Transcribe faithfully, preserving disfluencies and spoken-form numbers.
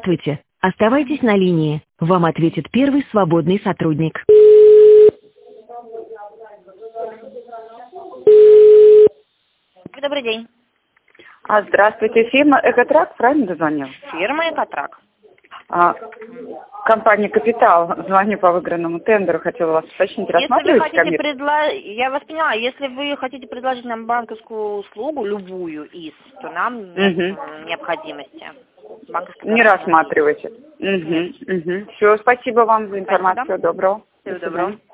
Здравствуйте. Оставайтесь на линии. Вам ответит первый свободный сотрудник. Добрый день. А, здравствуйте, фирма «Экотрак», правильно дозвонил? Фирма «Экотрак». А, компания «Капитал», звоню по выигранному тендеру, хотела вас уточнить, Если вы рассматриваете хотите ко мне? предла... Я вас поняла, если вы хотите предложить нам банковскую услугу, любую из, то нам нет Угу. необходимости. Банковская Не гарантия. рассматриваете. Угу, угу. Все, спасибо вам за информацию. Спасибо. Доброго. Всего До свидания. доброго.